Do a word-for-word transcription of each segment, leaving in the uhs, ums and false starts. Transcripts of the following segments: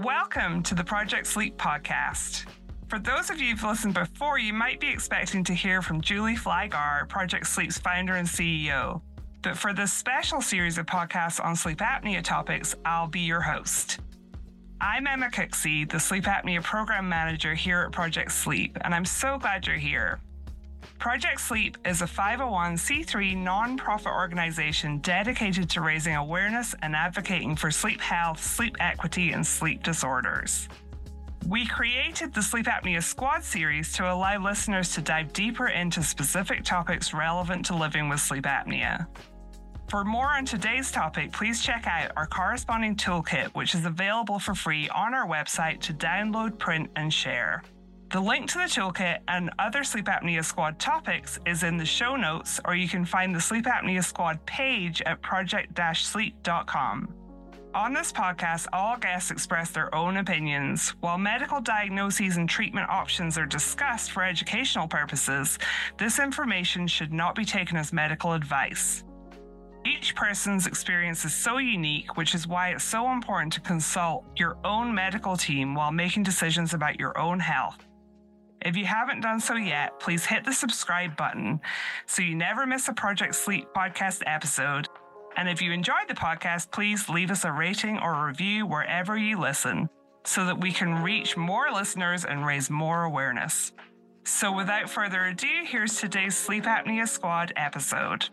Welcome to the Project Sleep podcast. For those of you who've listened before, you might be expecting to hear from Julie Flygar, Project Sleep's founder and C E O. But for this special series of podcasts on sleep apnea topics, I'll be your host. I'm Emma Cooksey, the Sleep Apnea Program Manager here at Project Sleep, and I'm so glad you're here. Project Sleep is a five oh one c three non-profit organization dedicated to raising awareness and advocating for sleep health, sleep equity, and sleep disorders. We created the Sleep Apnea Squad series to allow listeners to dive deeper into specific topics relevant to living with sleep apnea. For more on today's topic, please check out our corresponding toolkit, which is available for free on our website to download, print, and share. The link to the toolkit and other Sleep Apnea Squad topics is in the show notes, or you can find the Sleep Apnea Squad page at project sleep dot com. On this podcast, all guests express their own opinions. While medical diagnoses and treatment options are discussed for educational purposes, this information should not be taken as medical advice. Each person's experience is so unique, which is why it's so important to consult your own medical team while making decisions about your own health. If you haven't done so yet, please hit the subscribe button so you never miss a Project Sleep podcast episode. And if you enjoyed the podcast, please leave us a rating or review wherever you listen so that we can reach more listeners and raise more awareness. So without further ado, here's today's Sleep Apnea Squad episode.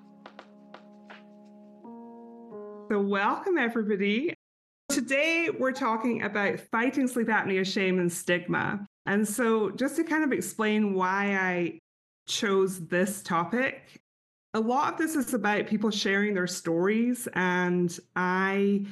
So welcome, everybody. Today, we're talking about fighting sleep apnea shame and stigma. And so just to kind of explain why I chose this topic, a lot of this is about people sharing their stories. And I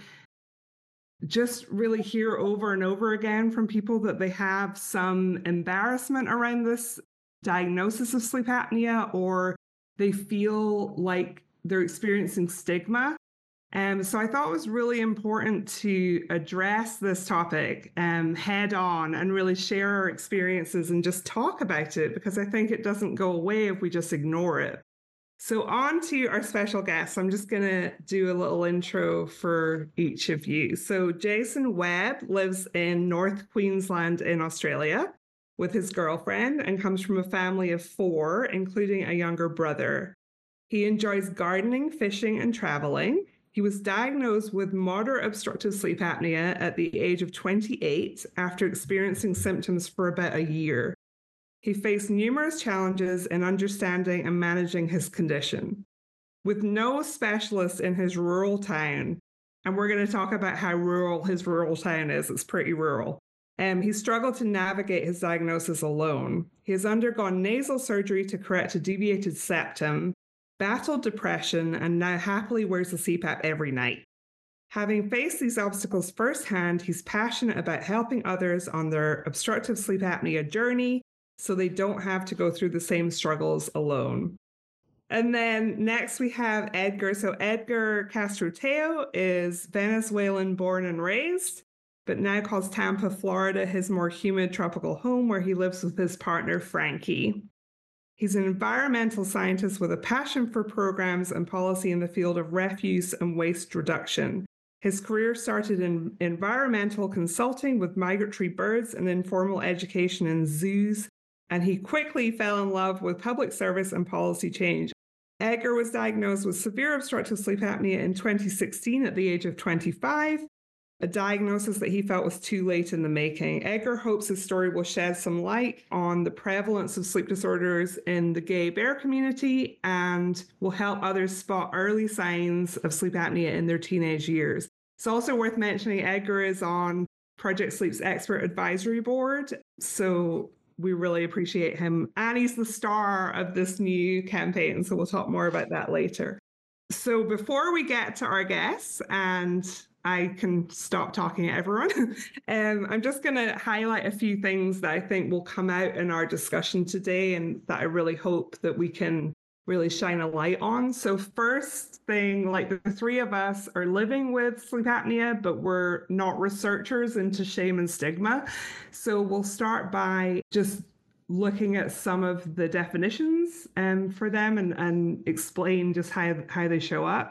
just really hear over and over again from people that they have some embarrassment around this diagnosis of sleep apnea, or they feel like they're experiencing stigma. Um, so I thought it was really important to address this topic um, head on and really share our experiences and just talk about it, because I think it doesn't go away if we just ignore it. So on to our special guests. I'm just going to do a little intro for each of you. So Jason Webb lives in North Queensland in Australia with his girlfriend and comes from a family of four, including a younger brother. He enjoys gardening, fishing, and traveling. He was diagnosed with moderate obstructive sleep apnea at the age of twenty-eight after experiencing symptoms for about a year. He faced numerous challenges in understanding and managing his condition. With no specialist in his rural town, and we're going to talk about how rural his rural town is, it's pretty rural, um, he struggled to navigate his diagnosis alone. He has undergone nasal surgery to correct a deviated septum, battled depression, and now happily wears a C PAP every night. Having faced these obstacles firsthand, he's passionate about helping others on their obstructive sleep apnea journey so they don't have to go through the same struggles alone. And then next we have Edgar. So Edgar Castro-Teo is Venezuelan born and raised, but now calls Tampa, Florida, his more humid tropical home where he lives with his partner, Frankie. He's an environmental scientist with a passion for programs and policy in the field of refuse and waste reduction. His career started in environmental consulting with migratory birds and informal education in zoos, and he quickly fell in love with public service and policy change. Edgar was diagnosed with severe obstructive sleep apnea in twenty sixteen at the age of twenty-five, a diagnosis that he felt was too late in the making. Edgar hopes his story will shed some light on the prevalence of sleep disorders in the gay bear community and will help others spot early signs of sleep apnea in their teenage years. It's also worth mentioning Edgar is on Project Sleep's expert advisory board, so we really appreciate him. And he's the star of this new campaign, so we'll talk more about that later. So before we get to our guests, and I can stop talking at everyone. um, I'm just going to highlight a few things that I think will come out in our discussion today and that I really hope that we can really shine a light on. So first thing, like the three of us are living with sleep apnea, but we're not researchers into shame and stigma. So we'll start by just looking at some of the definitions um, for them and, and explain just how, how they show up.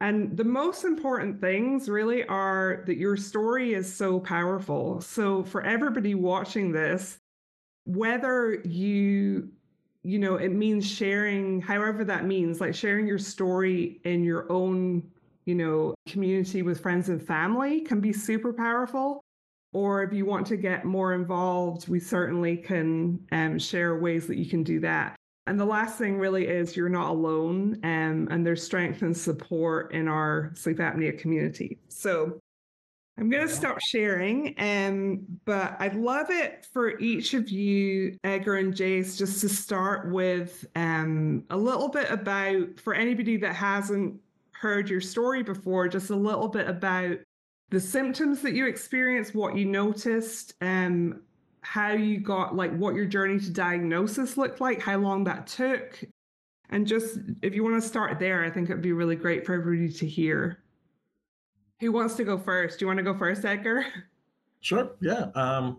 And the most important things really are that your story is so powerful. So for everybody watching this, whether you, you know, it means sharing, however that means, like sharing your story in your own, you know, community with friends and family can be super powerful. Or if you want to get more involved, we certainly can um, share ways that you can do that. And the last thing really is you're not alone, um, and there's strength and support in our sleep apnea community. So I'm going to stop sharing, um, but I'd love it for each of you, Edgar and Jace, just to start with um, a little bit about, for anybody that hasn't heard your story before, just a little bit about the symptoms that you experienced, what you noticed, um, how you got, like what your journey to diagnosis looked like, how long that took. And just, if you want to start there, I think it'd be really great for everybody to hear. Who wants to go first? Do you want to go first, Edgar? Sure. Yeah. Um,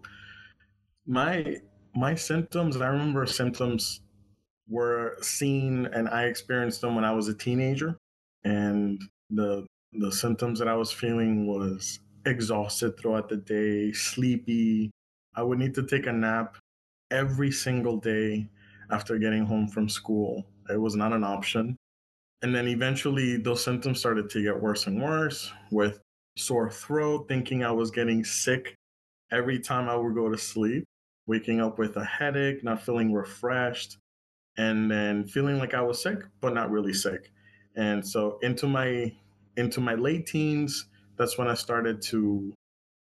my my symptoms, and I remember symptoms were seen, and I experienced them when I was a teenager, and the the symptoms that I was feeling was exhausted throughout the day, sleepy. I would need to take a nap every single day after getting home from school. It was not an option. And then eventually those symptoms started to get worse and worse, with sore throat, thinking I was getting sick every time I would go to sleep, waking up with a headache, not feeling refreshed, and then feeling like I was sick, but not really sick. And so into my into my late teens, that's when I started to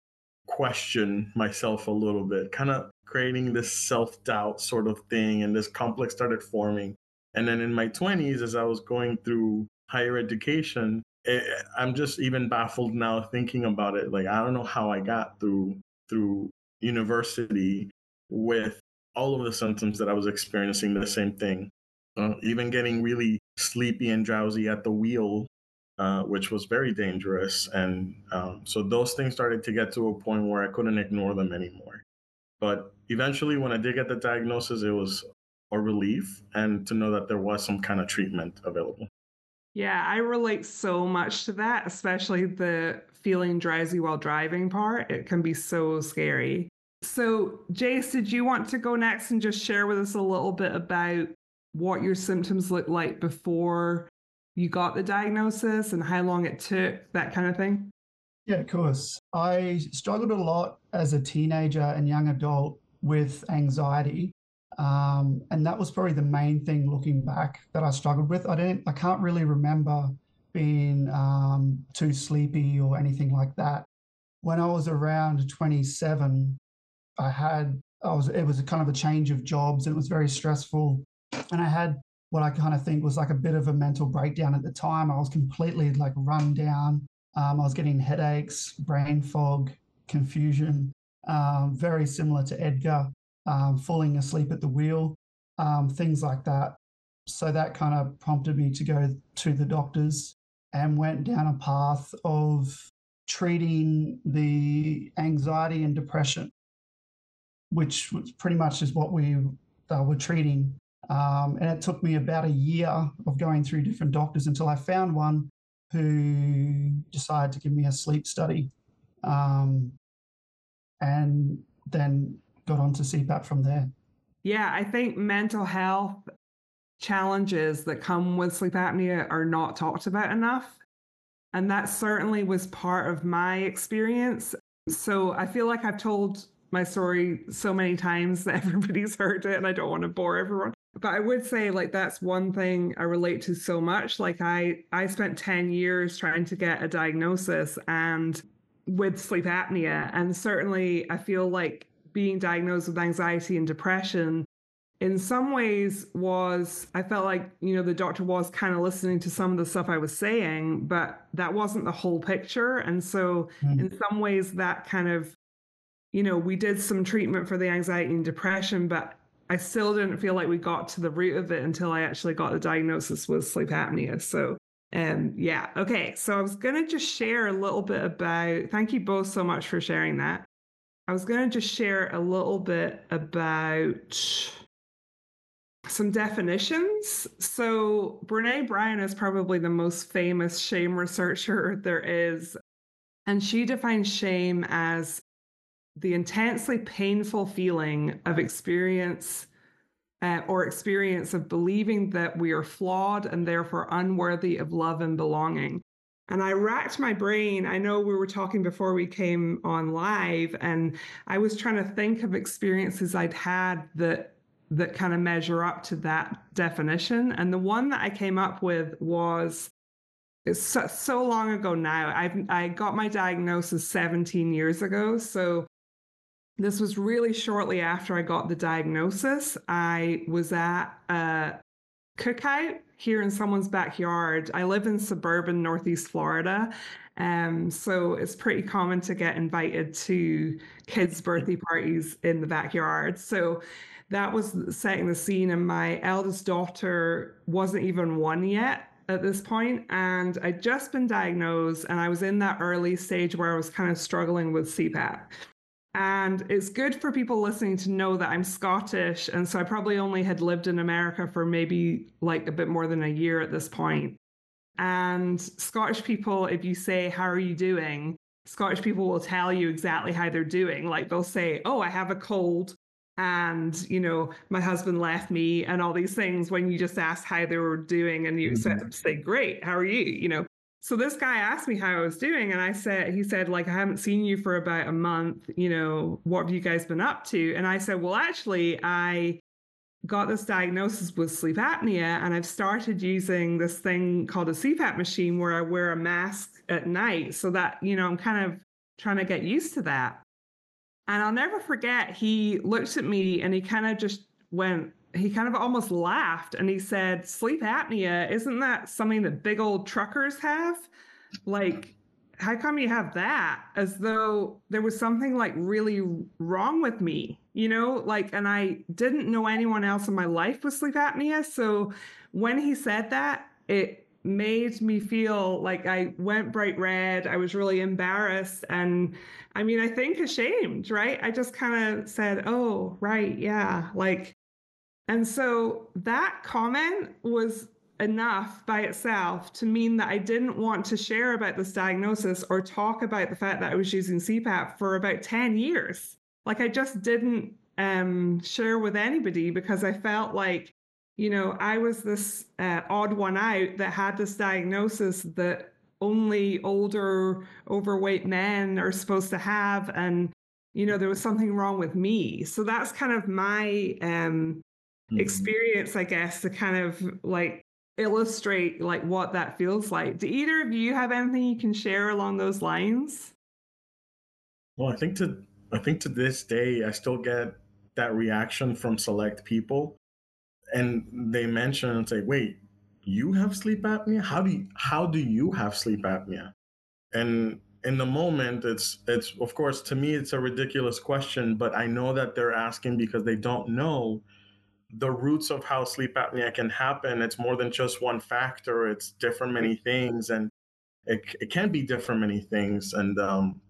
question myself a little bit, kind of creating this self-doubt sort of thing, and this complex started forming. And then in my twenties, as I was going through higher education, it, I'm just even baffled now thinking about it. Like, I don't know how I got through through university with all of the symptoms that I was experiencing, the same thing. Uh, even getting really sleepy and drowsy at the wheel, uh, which was very dangerous. And um, so those things started to get to a point where I couldn't ignore them anymore. But eventually, when I did get the diagnosis, it was a relief, and to know that there was some kind of treatment available. Yeah, I relate so much to that, especially the feeling drowsy while driving part. It can be so scary. So, Jace, did you want to go next and just share with us a little bit about what your symptoms looked like before you got the diagnosis and how long it took, that kind of thing? Yeah, of course. I struggled a lot as a teenager and young adult with anxiety. Um, and that was probably the main thing looking back that I struggled with. I didn't, I can't really remember being um, too sleepy or anything like that. When I was around twenty-seven, I had, I was, it was a kind of a change of jobs and it was very stressful. And I had what I kind of think was like a bit of a mental breakdown at the time. I was completely like run down. Um, I was getting headaches, brain fog, confusion, um, very similar to Edgar, um, falling asleep at the wheel, um, things like that. So that kind of prompted me to go to the doctors and went down a path of treating the anxiety and depression, which was pretty much is what we uh, were treating. Um, and it took me about a year of going through different doctors until I found one who decided to give me a sleep study, um, and then got onto C PAP from there. Yeah, I think mental health challenges that come with sleep apnea are not talked about enough. And that certainly was part of my experience. So I feel like I've told my story so many times that everybody's heard it, and I don't want to bore everyone. But I would say, like, that's one thing I relate to so much. Like, I I spent ten years trying to get a diagnosis and with sleep apnea, and certainly I feel like being diagnosed with anxiety and depression in some ways was, I felt like, you know, the doctor was kind of listening to some of the stuff I was saying, but that wasn't the whole picture. And so mm. in some ways that kind of, you know, we did some treatment for the anxiety and depression, but I still didn't feel like we got to the root of it until I actually got the diagnosis with sleep apnea. So um, yeah, okay. So I was going to just share a little bit about, thank you both so much for sharing that. I was going to just share a little bit about some definitions. So Brene Brown is probably the most famous shame researcher there is. And she defines shame as the intensely painful feeling of experience uh, or experience of believing that we are flawed and therefore unworthy of love and belonging. And I racked my brain. I know we were talking before we came on live, and I was trying to think of experiences I'd had that that kind of measure up to that definition. And the one that I came up with was, it's so, so long ago now. I've I got my diagnosis seventeen years ago. So this was really shortly after I got the diagnosis. I was at a cookout here in someone's backyard. I live in suburban Northeast Florida. Um, so it's pretty common to get invited to kids' birthday parties in the backyard. So that was setting the scene, and my eldest daughter wasn't even one yet at this point, and I'd just been diagnosed, and I was in that early stage where I was kind of struggling with C PAP. And it's good for people listening to know that I'm Scottish, and so I probably only had lived in America for maybe like a bit more than a year at this point. And Scottish people, if you say, "How are you doing?" Scottish people will tell you exactly how they're doing. Like they'll say, "Oh, I have a cold, and, you know, my husband left me," and all these things, when you just ask how they were doing and you expect Mhm. them to say, "Great, how are you?" You know. So this guy asked me how I was doing, and I said, he said, like, "I haven't seen you for about a month, you know, what have you guys been up to?" And I said, "Well, actually, I got this diagnosis with sleep apnea, and I've started using this thing called a C PAP machine where I wear a mask at night, so that, you know, I'm kind of trying to get used to that." And I'll never forget, he looked at me and he kind of just went, he kind of almost laughed, and he said, "Sleep apnea, isn't that something that big old truckers have? Like, how come you have that?" As though there was something like really wrong with me, you know, like, and I didn't know anyone else in my life with sleep apnea. So when he said that, it made me feel like I went bright red. I was really embarrassed. And I mean, I think ashamed, right? I just kind of said, "Oh, right. Yeah." Like, and so that comment was enough by itself to mean that I didn't want to share about this diagnosis or talk about the fact that I was using C PAP for about ten years. Like I just didn't um, share with anybody because I felt like, you know, I was this uh, odd one out that had this diagnosis that only older, overweight men are supposed to have. And, you know, there was something wrong with me. So that's kind of my um, Mhm. experience, I guess, to kind of like illustrate like what that feels like. Do either of you have anything you can share along those lines? Well, I think to I think to this day, I still get that reaction from select people, and they mention and say, "Wait, you have sleep apnea? How do you, how do you have sleep apnea?" And in the moment, it's it's of course to me it's a ridiculous question, but I know that they're asking because they don't know the roots of how sleep apnea can happen. It's more than just one factor. It's different many things, and it it can be different many things. And um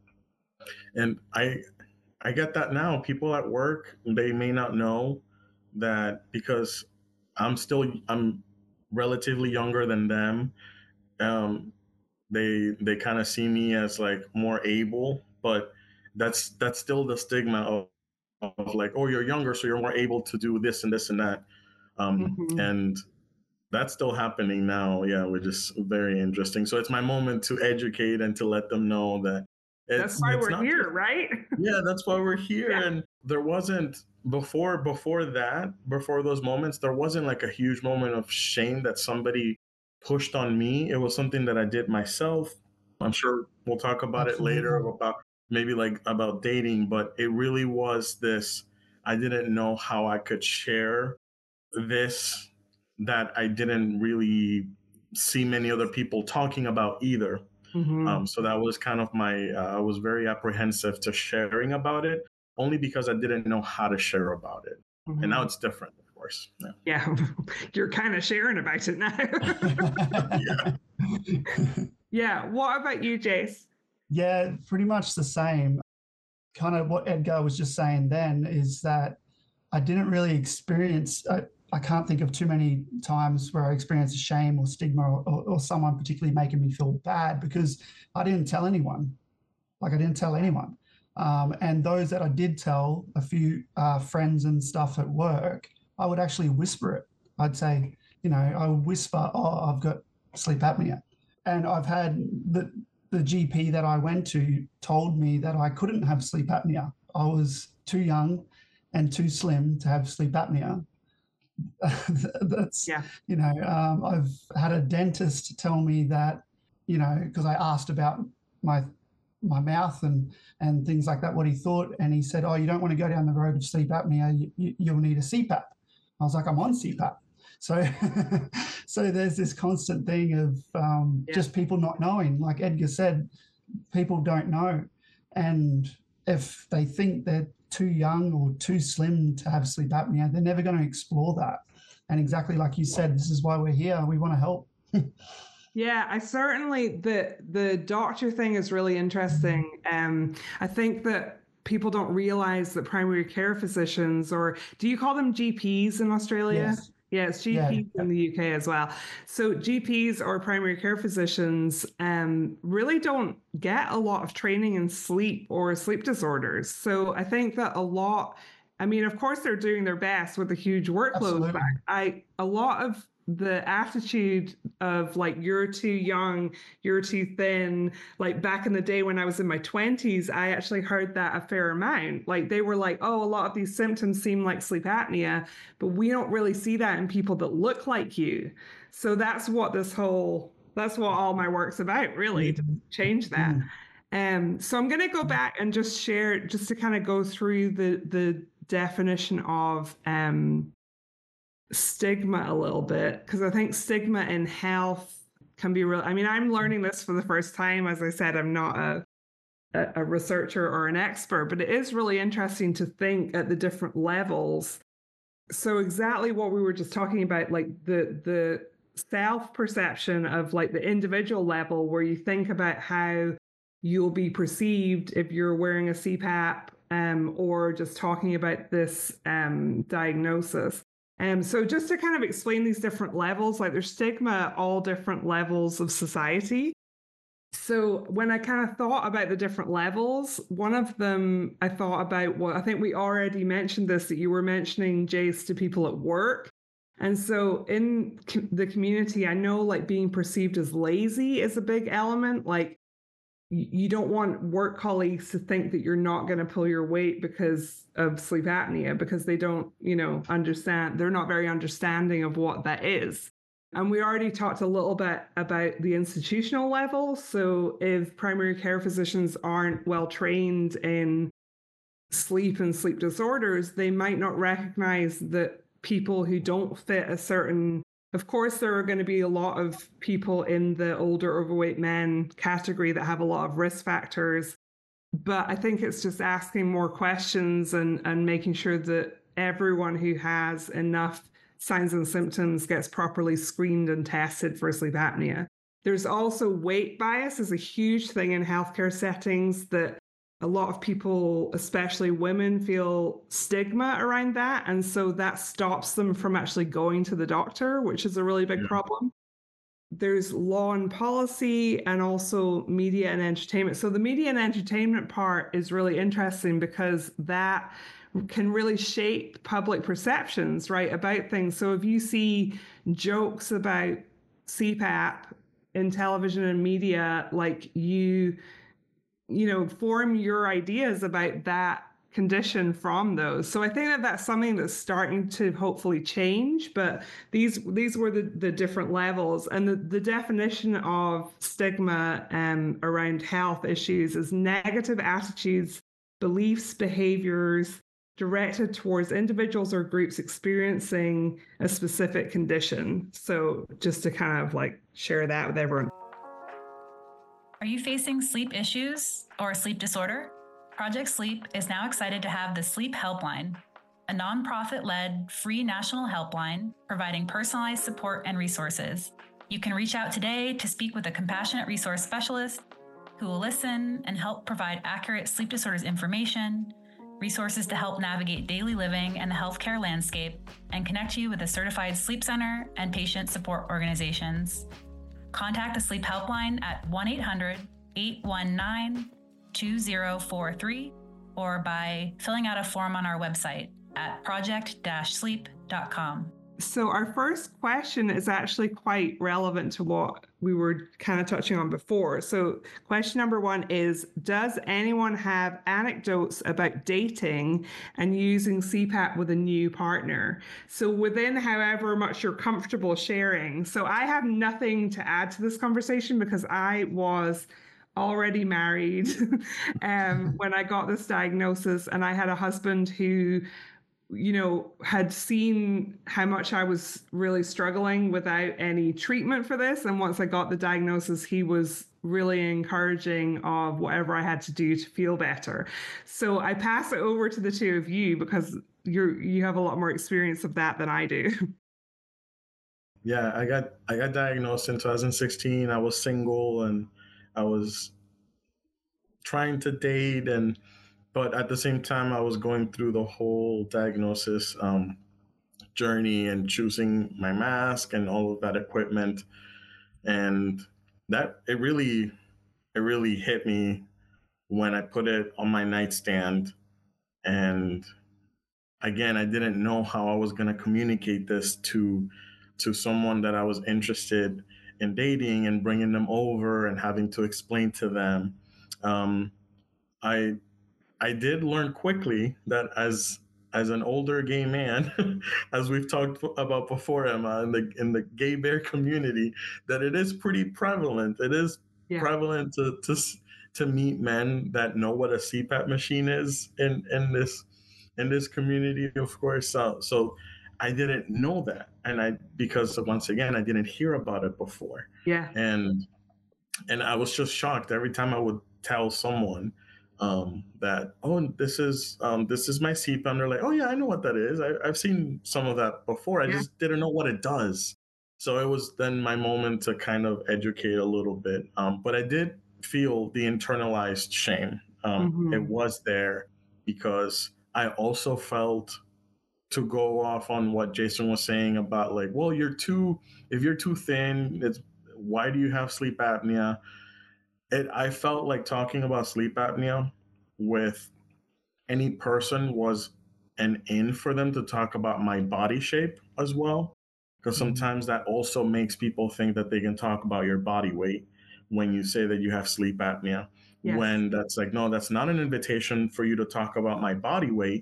and I I get that now. People at work, they may not know that because I'm still I'm relatively younger than them. Um, they they kind of see me as like more able, but that's that's still the stigma of, of like, oh, you're younger, so you're more able to do this and this and that. Um, Mhm. and that's still happening now, yeah, which is very interesting. So it's my moment to educate and to let them know that That's it's why it's we're not just, here, right? yeah, that's why we're here. Yeah. And there wasn't before before that, before those moments, there wasn't like a huge moment of shame that somebody pushed on me. It was something that I did myself. I'm sure we'll talk about it later Absolutely. about maybe like about dating, but it really was this, I didn't know how I could share this that I didn't really see many other people talking about either. Hmm. Um, so that was kind of my, uh, I was very apprehensive to sharing about it only because I didn't know how to share about it. And now Hmm. it's different, of course. Yeah. Yeah. You're kind of sharing about it now. Yeah. Yeah. What about you, Jace? Yeah, pretty much the same. Kind of what Edgar was just saying then is that I didn't really experience, I, I can't think of too many times where I experienced shame or stigma or, or, or someone particularly making me feel bad because I didn't tell anyone. Like I didn't tell anyone. Um, and those that I did tell, a few uh, friends and stuff at work, I would actually whisper it. I'd say, you know, I would whisper, oh, I've got sleep apnea. And I've had the, the G P that I went to told me that I couldn't have sleep apnea. I was too young and too slim to have sleep apnea. That's, yeah. you know, um, I've had a dentist tell me that, you know, because I asked about my my mouth and and things like that, what he thought, and he said, oh, you don't want to go down the road of sleep apnea, you, you, you'll need a C PAP. I was like, I'm on C PAP. So so there's this constant thing of um, yeah. just people not knowing. Like Edgar said, people don't know. And if they think they're too young or too slim to have sleep apnea, they're never going to explore that. And exactly like you said, this is why we're here. We want to help. Yeah, I certainly, the the doctor thing is really interesting. Um, I think that people don't realize that primary care physicians, or do you call them G Ps in Australia? Yes. Yeah, it's G Ps yeah. in the U K as well. So G Ps or primary care physicians um, really don't get a lot of training in sleep or sleep disorders. So I think that a lot, I mean, of course they're doing their best with a huge workload, Absolutely. but I a lot of the attitude of like, you're too young, you're too thin. Like back in the day when I was in my twenties, I actually heard that a fair amount. Like they were like, oh, a lot of these symptoms seem like sleep apnea, but we don't really see that in people that look like you. So that's what this whole, that's what all my work's about, really, to change that. Um, so I'm going to go back and just share, just to kind of go through the, the definition of, um, stigma a little bit, because I think stigma in health can be real. I mean, I'm learning this for the first time. As I said, I'm not a, a, a researcher or an expert, but it is really interesting to think at the different levels. So exactly what we were just talking about, like the the self-perception of like the individual level, where you think about how you'll be perceived if you're wearing a C PAP um, or just talking about this um, diagnosis. Um, so just to kind of explain these different levels, like there's stigma at all different levels of society. So when I kind of thought about the different levels, one of them I thought about, well, I think we already mentioned this, that you were mentioning, Jace, to people at work. And so in com- the community, I know like being perceived as lazy is a big element. Like you don't want work colleagues to think that you're not going to pull your weight because of sleep apnea, because they don't, you know, understand. They're not very understanding of what that is. And we already talked a little bit about the institutional level. So if primary care physicians aren't well trained in sleep and sleep disorders, they might not recognize that people who don't fit a certain, of course, there are going to be a lot of people in the older overweight men category that have a lot of risk factors. But I think it's just asking more questions and, and making sure that everyone who has enough signs and symptoms gets properly screened and tested for sleep apnea. There's also weight bias is a huge thing in healthcare settings, that a lot of people, especially women, feel stigma around that. And so that stops them from actually going to the doctor, which is a really big yeah. problem. There's law and policy, and also media and entertainment. So the media and entertainment part is really interesting, because that can really shape public perceptions, right, about things. So if you see jokes about C PAP in television and media, like you, you know, form your ideas about that condition from those. So I think that that's something that's starting to hopefully change. But these these were the, the different levels. And the, the definition of stigma um, around health issues is negative attitudes, beliefs, behaviors directed towards individuals or groups experiencing a specific condition. So just to kind of like share that with everyone. Are you facing sleep issues or a sleep disorder? Project Sleep is now excited to have the Sleep Helpline, a nonprofit-led free national helpline providing personalized support and resources. You can reach out today to speak with a compassionate resource specialist who will listen and help provide accurate sleep disorders information, resources to help navigate daily living and the healthcare landscape, and connect you with a certified sleep center and patient support organizations. Contact the Sleep Helpline at one eight hundred, eight one nine, two zero four three or by filling out a form on our website at project dash sleep dot com. So our first question is actually quite relevant to what we were kind of touching on before. So question number one is, does anyone have anecdotes about dating and using C PAP with a new partner? So within however much you're comfortable sharing. So I have nothing to add to this conversation because I was already married um, when I got this diagnosis, and I had a husband who, you know, had seen how much I was really struggling without any treatment for this. And once I got the diagnosis, he was really encouraging of whatever I had to do to feel better. So I pass it over to the two of you because you're, you have a lot more experience of that than I do. Yeah, I got I got diagnosed in two thousand sixteen. I was single and I was trying to date, and but at the same time, I was going through the whole diagnosis um, journey and choosing my mask and all of that equipment. And that it really, it really hit me when I put it on my nightstand. And again, I didn't know how I was going to communicate this to to someone that I was interested in dating and bringing them over and having to explain to them. Um, I I did learn quickly that as as an older gay man, as we've talked about before, Emma, in the in the gay bear community, that it is pretty prevalent. It is yeah. prevalent to to to meet men that know what a C PAP machine is in in this in this community, of course. So so I didn't know that, and I because once again I didn't hear about it before. Yeah, and and I was just shocked every time I would tell someone um that, oh, this is um this is my C PAP, and they're like, oh yeah, I know what that is. I, I've seen some of that before. I yeah. just didn't know what it does. So it was then my moment to kind of educate a little bit. Um, but I did feel the internalized shame. Um, mm-hmm. It was there because I also felt, to go off on what Jason was saying about like, well, you're too, if you're too thin, it's why do you have sleep apnea? It, I felt like talking about sleep apnea with any person was an in for them to talk about my body shape as well. Because sometimes that also makes people think that they can talk about your body weight when you say that you have sleep apnea. Yes. When that's like, no, that's not an invitation for you to talk about my body weight.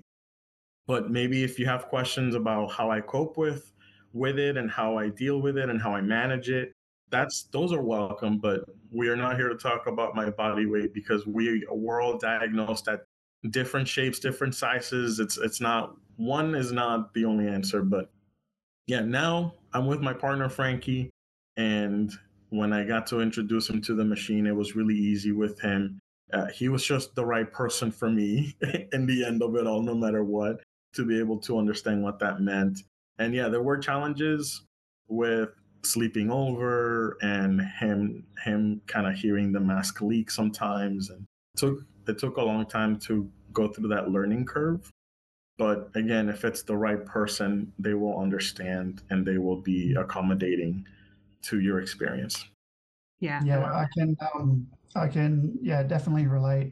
But maybe if you have questions about how I cope with with it and how I deal with it and how I manage it, that's those are welcome. But we are not here to talk about my body weight because we we're all diagnosed at different shapes, different sizes. It's it's not one is not the only answer. But yeah, now I'm with my partner Frankie, and when I got to introduce him to the machine, it was really easy with him. Uh, he was just the right person for me in the end of it all, no matter what, to be able to understand what that meant. And yeah, there were challenges with sleeping over and him him kind of hearing the mask leak sometimes, and it took it took a long time to go through that learning curve. But again, if it's the right person, they will understand and they will be accommodating to your experience. Yeah, yeah, I can um, I can yeah definitely relate.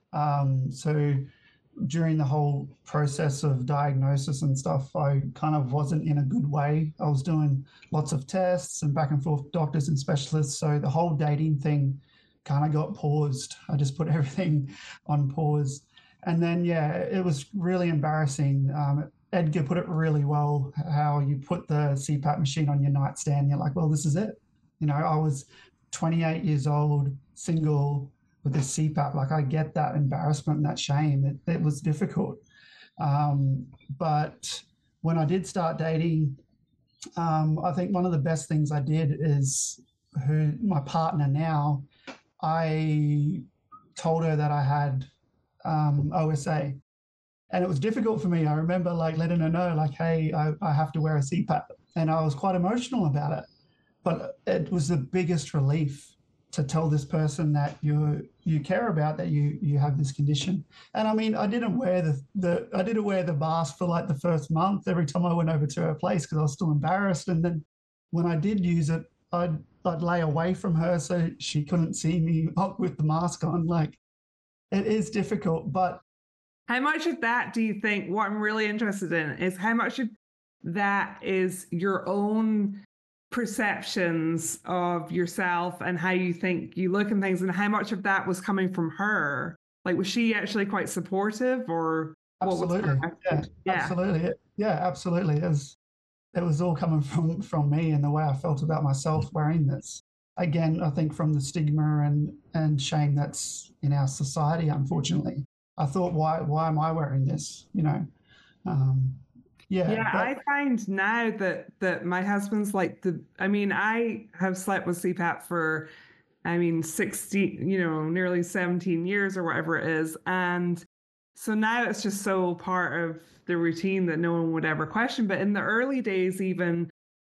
Um, so during the whole process of diagnosis and stuff, I kind of wasn't in a good way. I was doing lots of tests and back and forth doctors and specialists. So the whole dating thing kind of got paused. I just put everything on pause. And then, yeah, it was really embarrassing. Um, Edgar put it really well, how you put the C PAP machine on your nightstand. You're like, well, this is it. You know, I was twenty-eight years old, single, with the C PAP. Like, I get that embarrassment and that shame. It, it was difficult. Um, but when I did start dating, um, I think one of the best things I did is who my partner now, I told her that I had um, O S A. And it was difficult for me. I remember like letting her know, like, hey, I, I have to wear a C PAP. And I was quite emotional about it. But it was the biggest relief to tell this person that you you care about that you you have this condition. And I mean, I didn't wear the the I didn't wear the mask for like the first month every time I went over to her place because I was still embarrassed. And then when I did use it, I'd I'd lay away from her so she couldn't see me with the mask on. Like, it is difficult, but how much of that do you think, what I'm really interested in is how much of that is your own perceptions of yourself and how you think you look and things, and how much of that was coming from her? Like, was she actually quite supportive, or absolutely, what was yeah, yeah, absolutely, yeah, absolutely. It was, it was all coming from from me and the way I felt about myself wearing this. Again, I think from the stigma and and shame that's in our society, unfortunately. I thought, why why am I wearing this? You know, um, yeah. Yeah, but, I find now that that my husband's like the. I mean, I have slept with C PAP for, I mean, sixty, you know, nearly seventeen years or whatever it is, and so now it's just so part of the routine that no one would ever question. But in the early days, even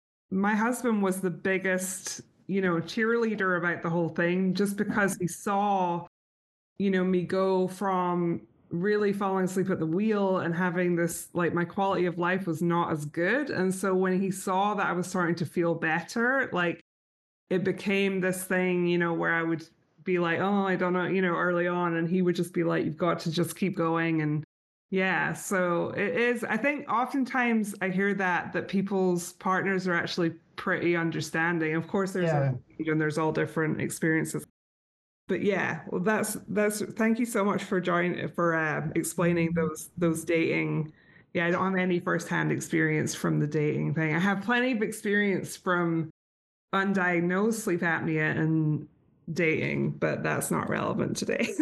my husband was the biggest, you know, cheerleader about the whole thing, just because he saw, you know, me go from really falling asleep at the wheel and having this, like, my quality of life was not as good. And so when he saw that I was starting to feel better, like, it became this thing, you know, where I would be like, oh, I don't know, you know, early on. And he would just be like, you've got to just keep going. And yeah, so it is, I think oftentimes I hear that, that people's partners are actually pretty understanding. Of course, there's, yeah. a, and there's all different experiences. But yeah, well, that's that's. Thank you so much for joining, for uh, explaining those those dating. Yeah, I don't have any firsthand experience from the dating thing. I have plenty of experience from undiagnosed sleep apnea and dating, but that's not relevant today.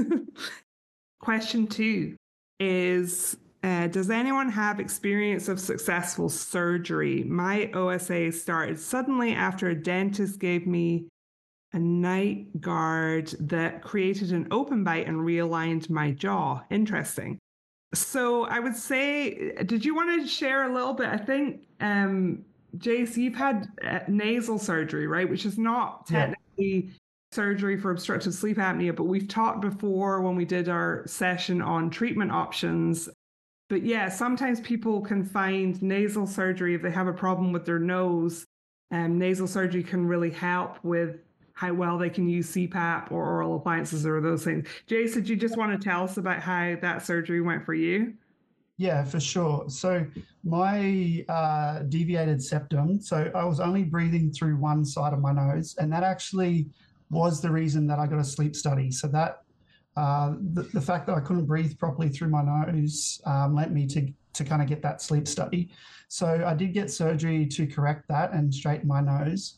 Question two is, uh, does anyone have experience of successful surgery? My O S A started suddenly after a dentist gave me a night guard that created an open bite and realigned my jaw. Interesting. So I would say, did you want to share a little bit? I think, um, Jace, you've had uh, nasal surgery, right? Which is not technically yeah. surgery for obstructive sleep apnea, but we've talked before when we did our session on treatment options. But yeah, sometimes people can find nasal surgery if they have a problem with their nose. Um, nasal surgery can really help with how well they can use C PAP or oral appliances or those things. Jace, did you just want to tell us about how that surgery went for you? Yeah, for sure. So my uh, deviated septum, so I was only breathing through one side of my nose, and that actually was the reason that I got a sleep study. So that uh, the, the fact that I couldn't breathe properly through my nose um, led me to, to kind of get that sleep study. So I did get surgery to correct that and straighten my nose.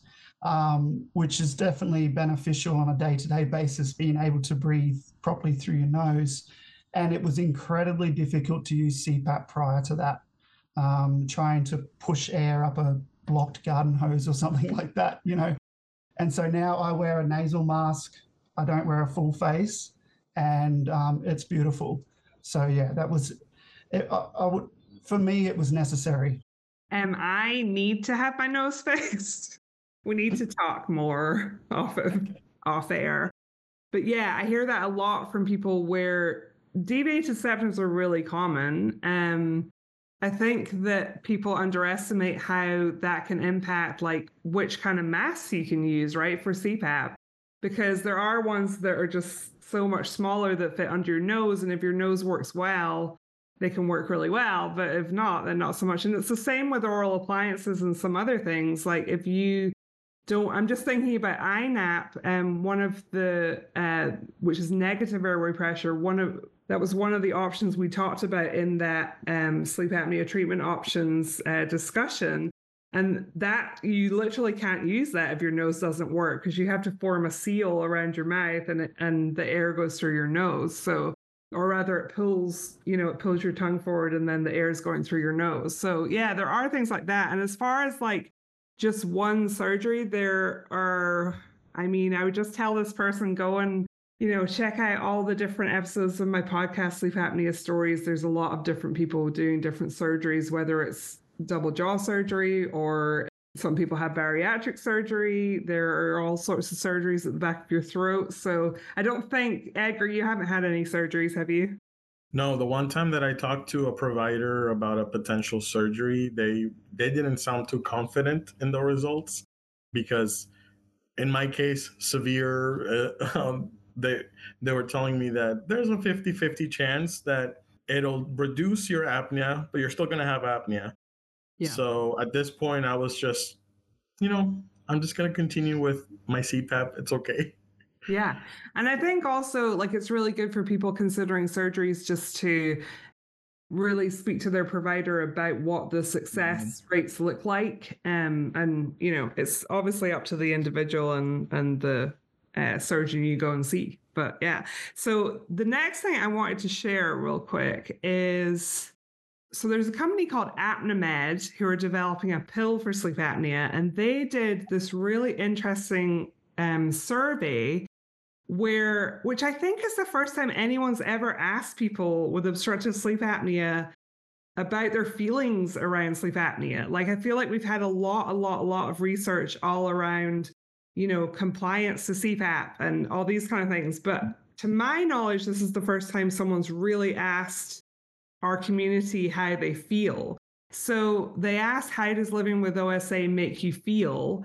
Um, which is definitely beneficial on a day-to-day basis, being able to breathe properly through your nose. And it was incredibly difficult to use C PAP prior to that, um, trying to push air up a blocked garden hose or something like that, you know. And so now I wear a nasal mask. I don't wear a full face, and um, it's beautiful. So yeah, that was, it, I, I would, for me, it was necessary. Um, I need to have my nose fixed. We need to talk more off of off air. But yeah, I hear that a lot from people where deviated septums are really common. Um, I think that people underestimate how that can impact like which kind of masks you can use, right, for C PAP. Because there are ones that are just so much smaller that fit under your nose. And if your nose works well, they can work really well. But if not, then not so much. And it's the same with oral appliances and some other things. Like if you don't, I'm just thinking about I NAP, um, one of the, uh, which is negative airway pressure. One of, that was one of the options we talked about in that um, sleep apnea treatment options uh, discussion. And that you literally can't use that if your nose doesn't work, because you have to form a seal around your mouth and it, and the air goes through your nose. So, or rather it pulls, you know, it pulls your tongue forward and then the air is going through your nose. So yeah, there are things like that. And as far as like just one surgery, there are, I mean, I would just tell this person, go and, you know, check out all the different episodes of my podcast, Sleep Apnea Stories. There's a lot of different people doing different surgeries, whether it's double jaw surgery or Some people have bariatric surgery. There are all sorts of surgeries at the back of your throat. So I don't think, Edgar, you haven't had any surgeries, have you? No, the one time that I talked to a provider about a potential surgery, they they didn't sound too confident in the results because in my case, severe, uh, um, they they were telling me that there's a fifty-fifty chance that it'll reduce your apnea, but you're still going to have apnea. Yeah. So at this point, I was just, you know, I'm just going to continue with my C PAP. It's okay. Yeah. And I think also, like, it's really good for people considering surgeries just to really speak to their provider about what the success mm-hmm. rates look like. Um, and, you know, it's obviously up to the individual and, and the uh, surgeon you go and see. But yeah. So the next thing I wanted to share real quick is, so there's a company called Apnimed who are developing a pill for sleep apnea. And they did this really interesting um, survey where, which I think is the first time anyone's ever asked people with obstructive sleep apnea about their feelings around sleep apnea. Like, I feel like we've had a lot, a lot, a lot of research all around, you know, compliance to C PAP and all these kind of things. But to my knowledge, this is the first time someone's really asked our community how they feel. So they asked, how does living with O S A make you feel?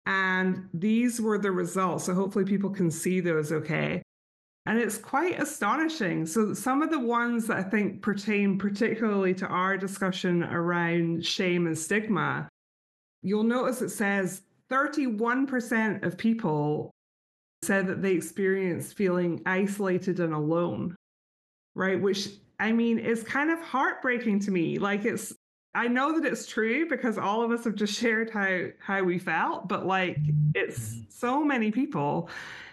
And these were the results. So hopefully people can see those okay. And it's quite astonishing. So some of the ones that I think pertain particularly to our discussion around shame and stigma, you'll notice it says thirty-one percent of people said that they experienced feeling isolated and alone, right? Which, I mean, is kind of heartbreaking to me. Like, it's, I know that it's true because all of us have just shared how how we felt, but like, it's so many people.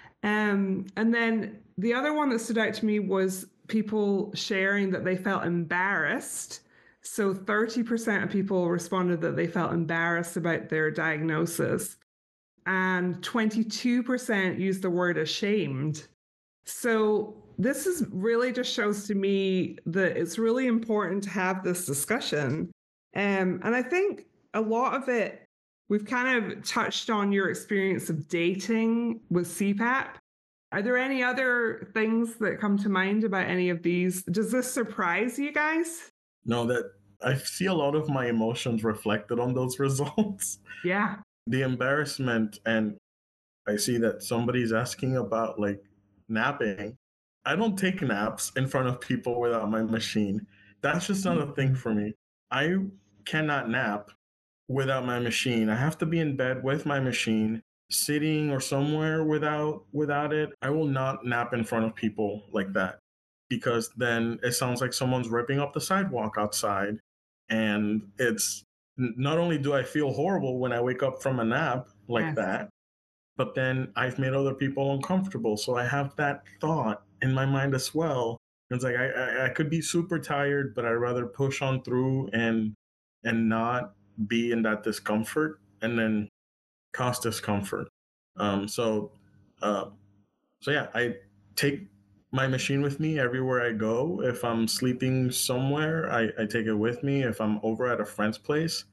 Um, and then the other one that stood out to me was people sharing that they felt embarrassed. So thirty percent of people responded that they felt embarrassed about their diagnosis, and twenty-two percent used the word ashamed. So this is really just shows to me that it's really important to have this discussion. Um, and I think a lot of it, we've kind of touched on your experience of dating with C PAP. Are there any other things that come to mind about any of these? Does this surprise you guys? No, that I see a lot of my emotions reflected on those results. Yeah. The embarrassment, and I see that somebody's asking about like napping. I don't take naps in front of people without my machine. That's just not a thing for me. I cannot nap without my machine. I have to be in bed with my machine, sitting or somewhere without without it. I will not nap in front of people like that, because then it sounds like someone's ripping up the sidewalk outside. And it's not only do I feel horrible when I wake up from a nap like yes. that, but then I've made other people uncomfortable. So I have that thought in my mind as well. It's like I, I, I could be super tired, but I'd rather push on through and and not be in that discomfort and then cause discomfort. Um, so, uh, so yeah, I take my machine with me everywhere I go. If I'm sleeping somewhere, I, I take it with me. If I'm over at a friend's place,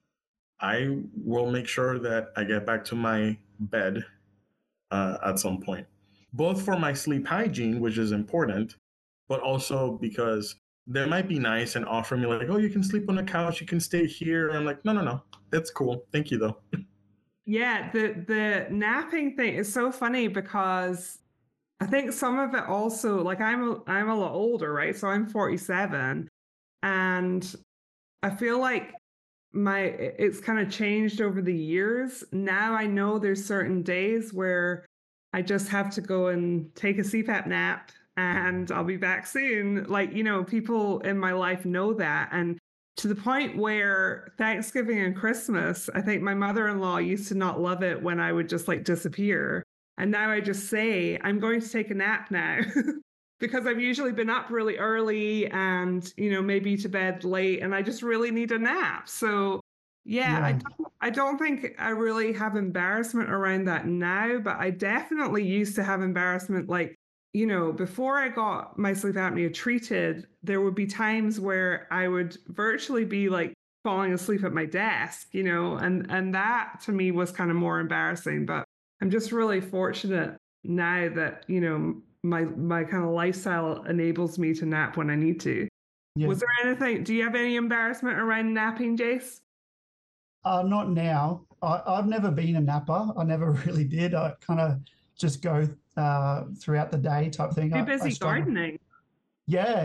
I will make sure that I get back to my bed uh, at some point, both for my sleep hygiene, which is important, but also because they might be nice and offer me like, oh, you can sleep on the couch, you can stay here. And I'm like, no, no, no, that's cool. Thank you, though. Yeah, the the napping thing is so funny because I think some of it also, like I'm a, I'm a lot older, right? So I'm forty-seven, and I feel like my it's kind of changed over the years. Now I know there's certain days where I just have to go and take a C PAP nap and I'll be back soon. Like, you know, people in my life know that. And to the point where Thanksgiving and Christmas, I think my mother-in-law used to not love it when I would just like disappear. And now I just say, I'm going to take a nap now because I've usually been up really early and, you know, maybe to bed late and I just really need a nap. So yeah, yeah. I, don't, I don't think I really have embarrassment around that now, but I definitely used to have embarrassment. Like, you know, before I got my sleep apnea treated, there would be times where I would virtually be like falling asleep at my desk, you know, and and that to me was kind of more embarrassing. But I'm just really fortunate now that, you know, my my kind of lifestyle enables me to nap when I need to. Yeah. Was there anything, do you have any embarrassment around napping, Jace? Uh, not now. I, I've never been a napper. I never really did. I kind of just go uh, throughout the day type thing. Too I, busy I struggle. gardening. Yeah,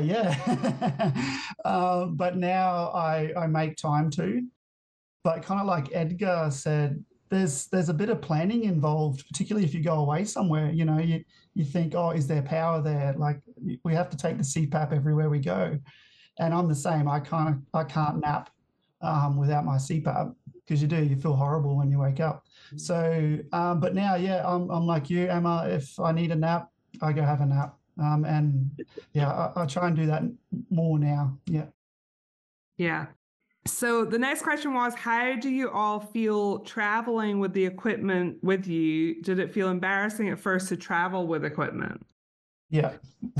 yeah. uh, but now I I make time to. But kind of like Edgar said, there's there's a bit of planning involved, particularly if you go away somewhere. You know, you you think, oh, is there power there? Like we have to take the C PAP everywhere we go, and I'm the same. I can't I can't nap um, without my C PAP because you do you feel horrible when you wake up. So, um, but now, yeah, I'm I'm like you, Emma. If I need a nap, I go have a nap. Um, and yeah, I, I try and do that more now. Yeah. Yeah. So the next question was, how do you all feel traveling with the equipment with you? Did it feel embarrassing at first to travel with equipment? Yeah,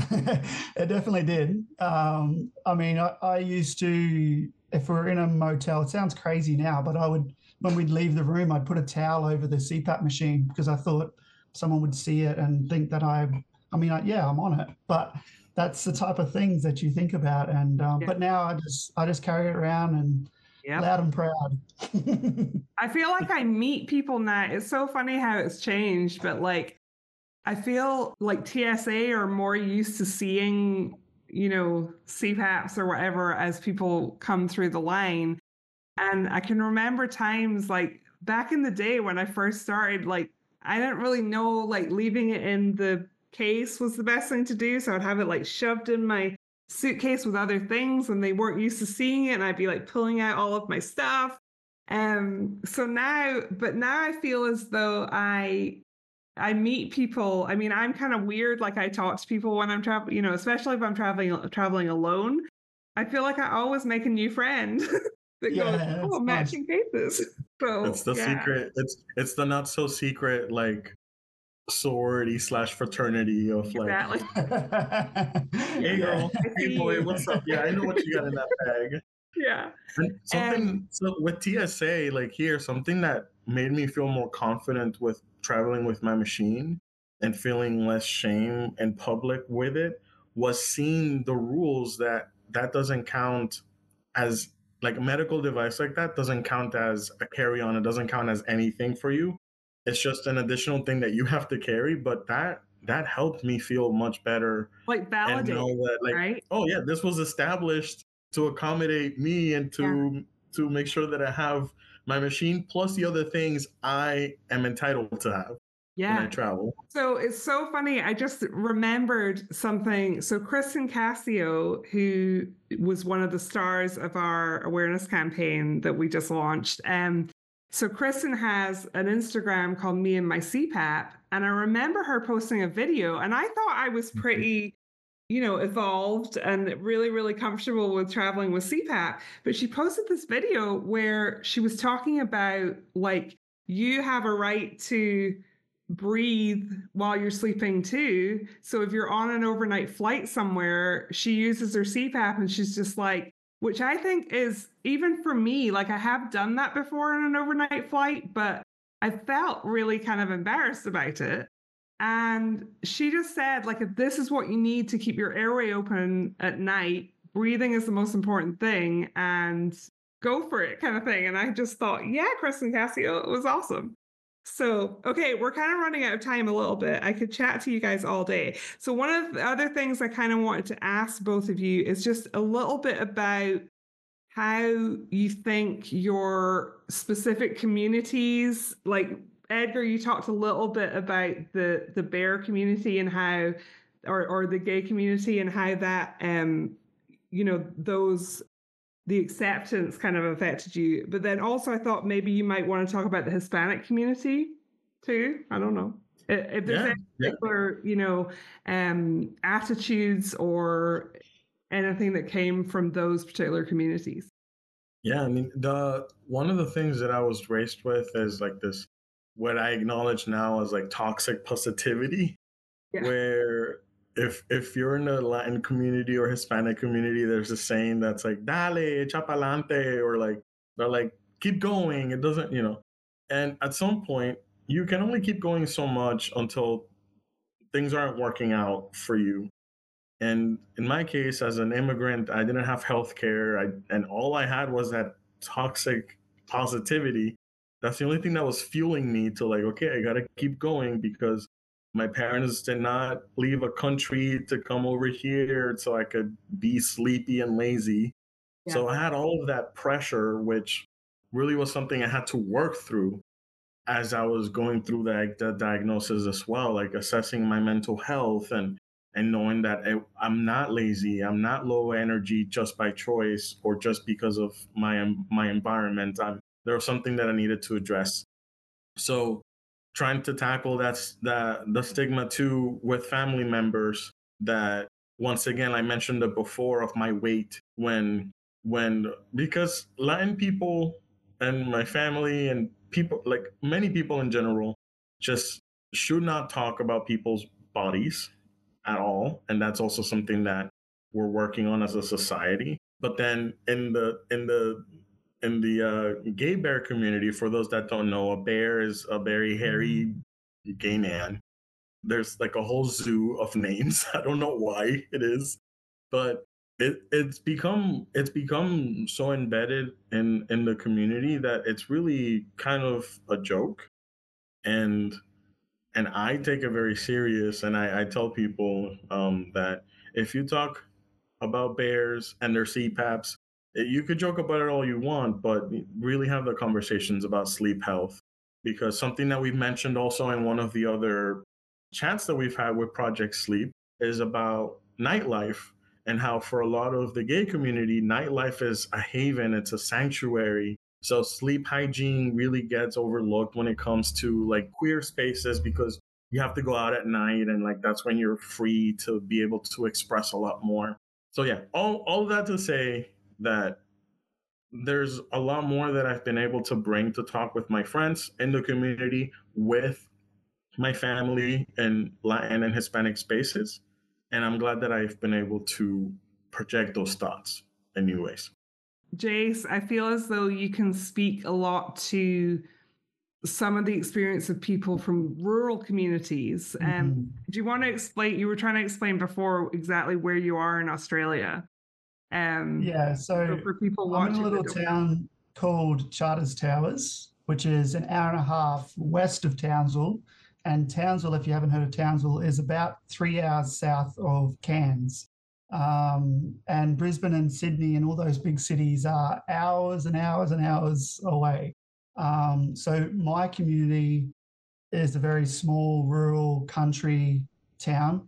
it definitely did. Um, I mean, I, I used to, if we we're in a motel, it sounds crazy now, but I would, when we'd leave the room, I'd put a towel over the C PAP machine because I thought someone would see it and think that I, I mean, I, yeah, I'm on it, but that's the type of things that you think about. And um, Yeah. but now I just I just carry it around and Yep. loud and proud. I feel like I meet people now. It's so funny how it's changed, but like I feel like T S A are more used to seeing, you know, C PAPs or whatever as people come through the line. And I can remember times like back in the day when I first started, like I didn't really know like leaving it in the case was the best thing to do. So I'd have it like shoved in my suitcase with other things and they weren't used to seeing it. And I'd be like pulling out all of my stuff. Um, so now, but now I feel as though I I meet people. I mean, I'm kind of weird. Like I talk to people when I'm traveling, you know, especially if I'm traveling traveling alone. I feel like I always make a new friend that Yeah, goes, oh, it's nice. matching cases. So It's the yeah. secret. It's it's the not so secret like sorority slash fraternity of like, Exactly. hey Yeah. girl, I hey see boy, you. what's up? Yeah, I know what you got in that bag. Yeah. And something Um, so with T S A, like here, something that made me feel more confident with traveling with my machine and feeling less shame in public with it was seeing the rules that that doesn't count as like a medical device like that doesn't count as a carry-on. It doesn't count as anything for you. It's just an additional thing that you have to carry. But that that helped me feel much better like and validate, know that like, right? oh yeah, this was established to accommodate me and to yeah. to make sure that I have my machine plus the other things I am entitled to have Yeah. when I travel. So it's so funny. I just remembered something. So Kristen Cassio, who was one of the stars of our awareness campaign that we just launched, um, so Kristen has an Instagram called Me and My C PAP, and I remember her posting a video, and I thought I was pretty, you know, evolved and really, really comfortable with traveling with C PAP. But she posted this video where she was talking about like you have a right to breathe while you're sleeping too. So if you're on an overnight flight somewhere, she uses her C PAP and she's just like, which I think is even for me, like I have done that before on an overnight flight, but I felt really kind of embarrassed about it. And she just said, like, if this is what you need to keep your airway open at night, breathing is the most important thing and go for it kind of thing. And I just thought, yeah, Kristen Cassio, it was awesome. So, okay, we're kind of running out of time a little bit. I could chat to you guys all day. So one of the other things I kind of wanted to ask both of you is just a little bit about how you think your specific communities, like Edgar, you talked a little bit about the the bear community and how, or or the gay community and how that, um, you know, those the acceptance kind of affected you. But then also I thought maybe you might want to talk about the Hispanic community too. I don't know. If there's Yeah, any particular, you know, um, attitudes or anything that came from those particular communities. Yeah, I mean, the one of the things that I was raised with is like this, what I acknowledge now as like toxic positivity, Yeah. where if if you're in the Latin community or Hispanic community, there's a saying that's like "Dale, echa pa'lante," or like They're like, keep going. It doesn't, you know. And at some point, you can only keep going so much until things aren't working out for you. And in my case, as an immigrant, I didn't have health care. I, and all I had was that toxic positivity. That's the only thing that was fueling me to like, okay, I got to keep going because my parents did not leave a country to come over here so I could be sleepy and lazy. Yeah. So I had all of that pressure, which really was something I had to work through as I was going through the, the diagnosis as well, like assessing my mental health and and knowing that I, I'm not lazy, I'm not low energy just by choice or just because of my my environment. I'm, there was something that I needed to address. So trying to tackle that's the the stigma too with family members that once again I mentioned it before of my weight when when because Latin people and my family and people like many people in general just should not talk about people's bodies at all, and that's also something that we're working on as a society. But then in the in the in the uh, gay bear community, for those that don't know, a bear is a very hairy gay man. There's like a whole zoo of names. I don't know why it is, but it it's become it's become so embedded in in the community that it's really kind of a joke, and and I take it very serious. And I, I tell people um, that if you talk about bears and their C PAPs, you could joke about it all you want, but really have the conversations about sleep health. Because something that we've mentioned also in one of the other chats that we've had with Project Sleep is about nightlife and how for a lot of the gay community, nightlife is a haven, it's a sanctuary. So sleep hygiene really gets overlooked when it comes to like queer spaces because you have to go out at night and like that's when you're free to be able to express a lot more. So yeah, all, all of that to say that there's a lot more that I've been able to bring to talk with my friends in the community, with my family in Latin and Hispanic spaces. And I'm glad that I've been able to project those thoughts in new ways. Jace, I feel as though you can speak a lot to some of the experience of people from rural communities. Um, mm-hmm. Do you want to explain, you were trying to explain before exactly where you are in Australia. Um, yeah, so, so for people I'm in a little town called Charters Towers, which is an hour and a half west of Townsville. And Townsville, if you haven't heard of Townsville, is about three hours south of Cairns. Um, and Brisbane and Sydney and all those big cities are hours and hours and hours away. Um, so my community is a very small rural country town.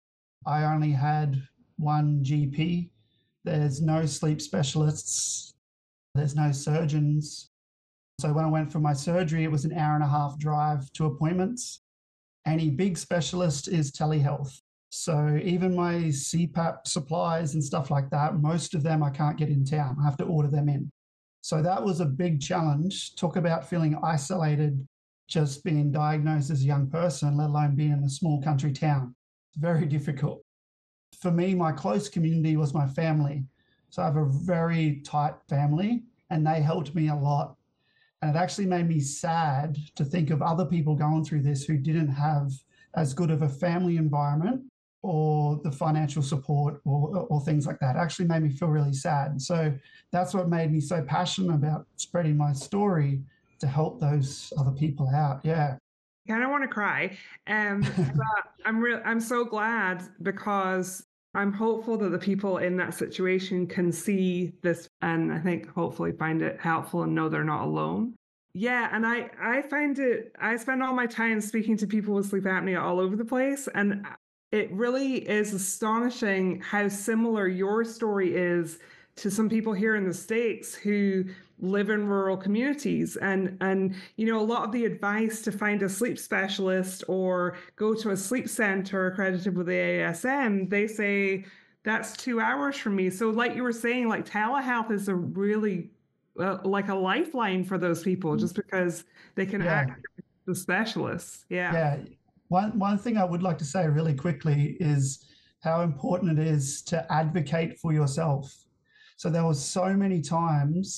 I only had one G P. There's no sleep specialists. There's no surgeons. So when I went for my surgery, it was an hour and a half drive to appointments. Any big specialist is telehealth. So even my C PAP supplies and stuff like that, most of them I can't get in town. I have to order them in. So that was a big challenge. Talk about feeling isolated, just being diagnosed as a young person, let alone being in a small country town. It's very difficult. For me, my close community was my family. So I have a very tight family and they helped me a lot. And it actually made me sad to think of other people going through this who didn't have as good of a family environment or the financial support or, or things like that. It actually made me feel really sad. So that's what made me so passionate about spreading my story to help those other people out. Yeah. I kind of want to cry. Um, but I'm real. I'm so glad because I'm hopeful that the people in that situation can see this and I think hopefully find it helpful and know they're not alone. Yeah, and I, I find it, I spend all my time speaking to people with sleep apnea all over the place. And it really is astonishing how similar your story is to some people here in the States who live in rural communities. And, and you know, a lot of the advice to find a sleep specialist or go to a sleep center accredited with the A S M, they say, that's two hours from me. So like you were saying, like telehealth is a really, uh, like a lifeline for those people just because they can yeah. access the specialists. Yeah. Yeah. One, one thing I would like to say really quickly is how important it is to advocate for yourself. So there was so many times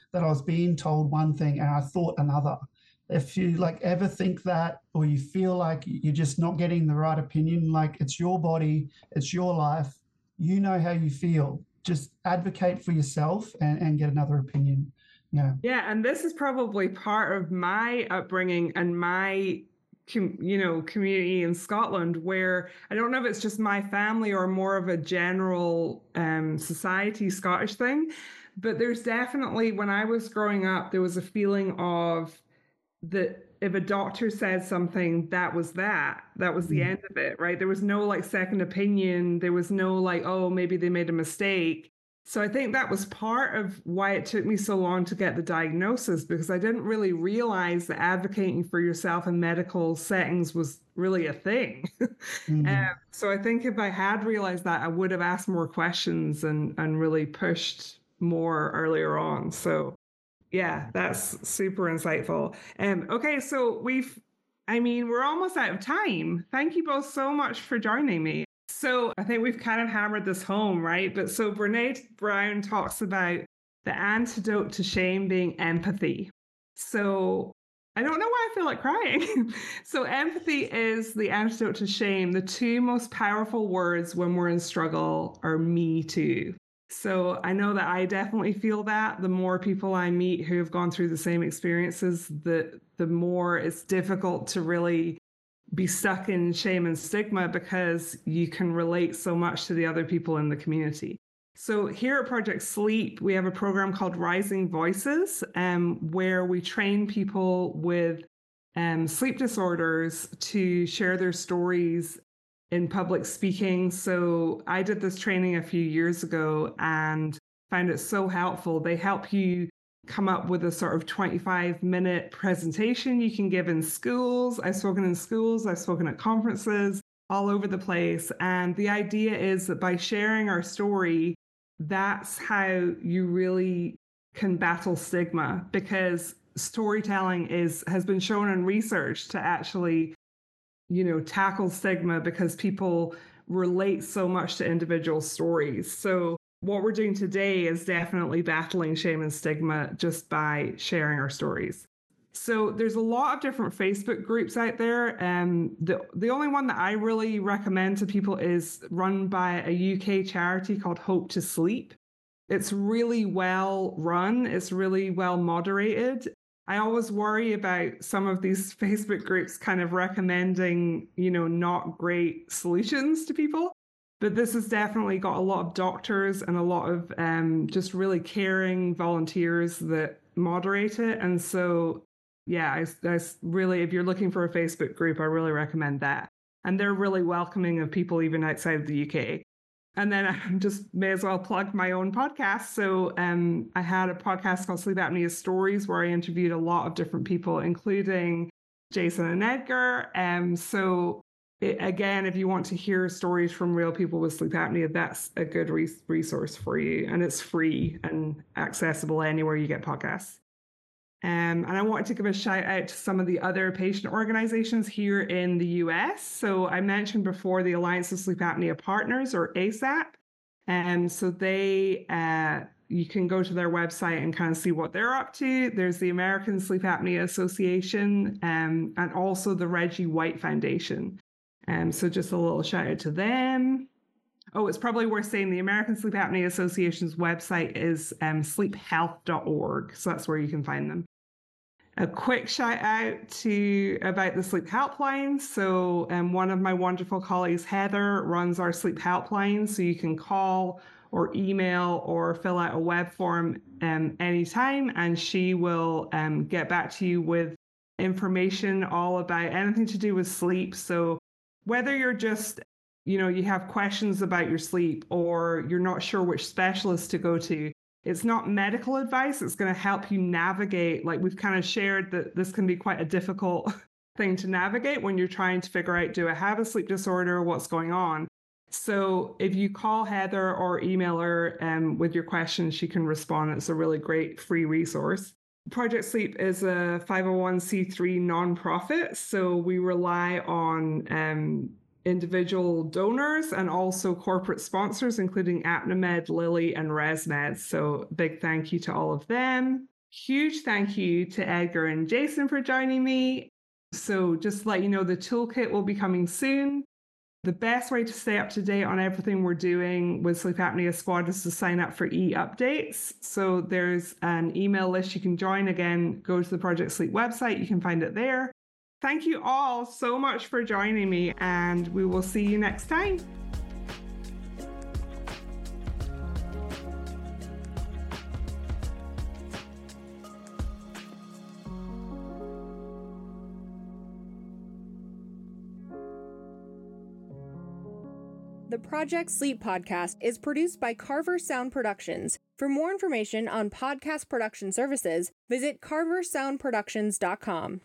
that I was being told one thing and I thought another. If you like ever think that, or you feel like you're just not getting the right opinion, like it's your body, it's your life, you know how you feel. Just advocate for yourself and, and get another opinion. Yeah. Yeah. And this is probably part of my upbringing and my, you know, community in Scotland, where I don't know if it's just my family or more of a general um, society Scottish thing, but there's definitely, when I was growing up, there was a feeling of that if a doctor said something, that was that, that was the mm. end of it, right? There was no like second opinion. There was no like, oh, maybe they made a mistake. So I think that was part of why it took me so long to get the diagnosis, because I didn't really realize that advocating for yourself in medical settings was really a thing. Mm. um, so I think if I had realized that, I would have asked more questions and, and really pushed more earlier on. So yeah, that's super insightful. Um, okay, so we've, I mean, we're almost out of time. Thank you both so much for joining me. So I think we've kind of hammered this home, right? But so Brené Brown talks about the antidote to shame being empathy. So I don't know why I feel like crying. So empathy is the antidote to shame. The two most powerful words when we're in struggle are me too. So I know that I definitely feel that. The more people I meet who have gone through the same experiences, the the more it's difficult to really be stuck in shame and stigma, because you can relate so much to the other people in the community. So here at Project Sleep, we have a program called Rising Voices, um, where we train people with um, sleep disorders to share their stories in public speaking. So I did this training a few years ago and found it so helpful. They help you come up with a sort of twenty-five minute presentation you can give in schools. I've spoken in schools, I've spoken at conferences all over the place. And the idea is that by sharing our story, that's how you really can battle stigma, because storytelling is has been shown in research to actually, you know, tackle stigma, because people relate so much to individual stories. So what we're doing today is definitely battling shame and stigma just by sharing our stories. So there's a lot of different Facebook groups out there. Um, the, the only one that I really recommend to people is run by a U K charity called Hope to Sleep. It's really well run. It's really well moderated. I always worry about some of these Facebook groups kind of recommending, you know, not great solutions to people. But this has definitely got a lot of doctors and a lot of um, just really caring volunteers that moderate it. And so, yeah, I, I really, if you're looking for a Facebook group, I really recommend that. And they're really welcoming of people even outside of the U K. And then I just may as well plug my own podcast. So um, I had a podcast called Sleep Apnea Stories, where I interviewed a lot of different people, including Jason and Edgar. Um, so It, again, if you want to hear stories from real people with sleep apnea, that's a good re- resource for you. And it's free and accessible anywhere you get podcasts. Um, and I wanted to give a shout out to some of the other patient organizations here in the U S. So I mentioned before the Alliance of Sleep Apnea Partners, or A S A P. And so they, uh, you can go to their website and kind of see what they're up to. There's the American Sleep Apnea Association, um, and also the Reggie White Foundation. Um, so just a little shout out to them. Oh, it's probably worth saying the American Sleep Apnea Association's website is um, sleep health dot org. So that's where you can find them. A quick shout out to about the sleep helpline. So um, one of my wonderful colleagues, Heather, runs our sleep helpline. So you can call or email or fill out a web form um, anytime, and she will um, get back to you with information all about anything to do with sleep. So whether you're just, you know, you have questions about your sleep, or you're not sure which specialist to go to, it's not medical advice. It's going to help you navigate. Like we've kind of shared that this can be quite a difficult thing to navigate when you're trying to figure out, do I have a sleep disorder? What's going on? So if you call Heather or email her um, with your questions, she can respond. It's a really great free resource. Project Sleep is a five oh one c three nonprofit, so we rely on um, individual donors and also corporate sponsors, including ApneaMed, Lilly, and ResMed. So big thank you to all of them. Huge thank you to Edgar and Jason for joining me. So just to let you know, the toolkit will be coming soon. The best way to stay up to date on everything we're doing with Sleep Apnea Squad is to sign up for e-updates. So there's an email list you can join. Again, go to the Project Sleep website. You can find it there. Thank you all so much for joining me, and we will see you next time. The Project Sleep podcast is produced by Carver Sound Productions. For more information on podcast production services, visit carver sound productions dot com.